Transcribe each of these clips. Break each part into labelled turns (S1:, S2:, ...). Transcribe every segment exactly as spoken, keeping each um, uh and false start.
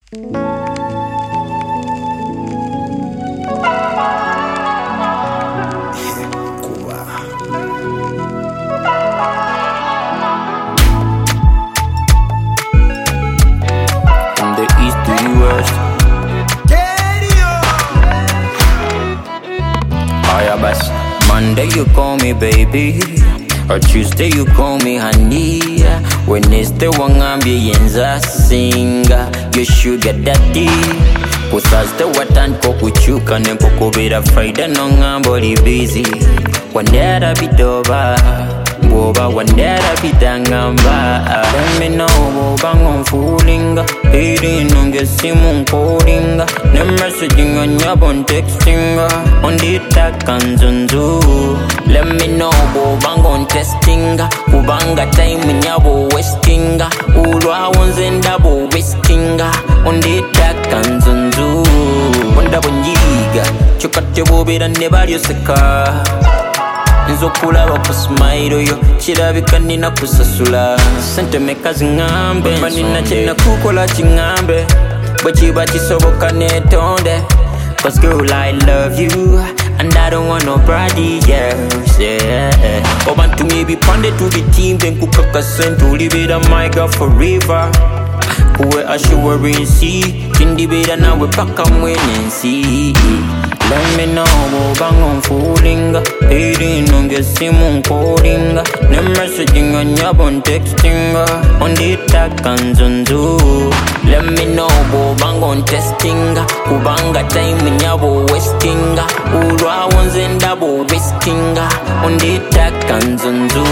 S1: the east to the west. Aya bas. Monday you call me baby, or Tuesday you call me honey. Wednesday wangambye yenza singa, you sugar daddy. Ku Thursday watandika okukyuka ne nkukubira Friday nongamba oli busy. Wandera bidoba bwoba wandera bidangamba. Let me know bwoba ngonfulinga, iri nongesimu nkolinga, ne messaging onyabo ntextinga, onditaka nzunzu. Let me know bwoba ngontestinga, kubanga time nyabo wastinga, ulwawo nze ndabo wastinga, onditaka nzunzu. Ondabo nyiga kyokka bw'obeera ne balyoseka, nzo kulaba ku smile yo kirabika nina kusasula sente meka zingambe mba nina kyena kukola kingambe bwe kiba kisoboka netonde. Cause girl I love you and I don't want nobody else, yeah. Obantu mebipande tubitimbe nkukakase ntulibera my girl forever. Kuwe assurancy tindibera nawe paka mwenensi. Let me know bwoba ngonfulinga, iri nongesimu nkolinga, ne messaging onyabo ntextinga, onditaka nzunzu. Let me know bwoba ngontestinga, kubanga time nyabo wastinga, ulwawo nze ndabo wastinga, onditaka nzunzu.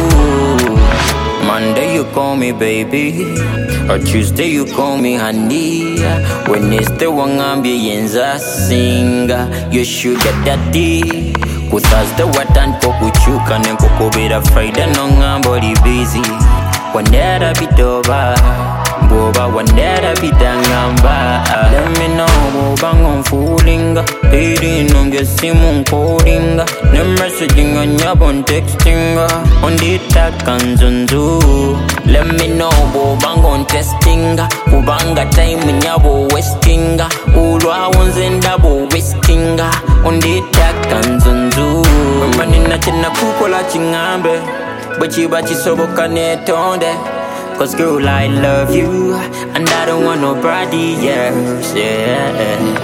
S1: Monday you call me baby, or Tuesday you call me honey. Wednesday wangambye yenza singa, you sugar daddy. Ku Thursday watandika okukyuka ne nkukubira Friday nongamba oli busy. Wandera bidoba bwoba wandera bidangamba. Let me know bwoba ngonfulinga, iri nongesimu nkolinga, ne messaging onyabo ntextinga, onditaka nzunzu. Let me know bwoba ngontestinga, kubanga time nyabo wastinga, ulwawo nze ndabo wastinga, onditaka nzunzu. Mba nina kyena kukola kingambe bwe kiba kisoboka netonde. Cause girl I love you and I don't want nobody else, yeah.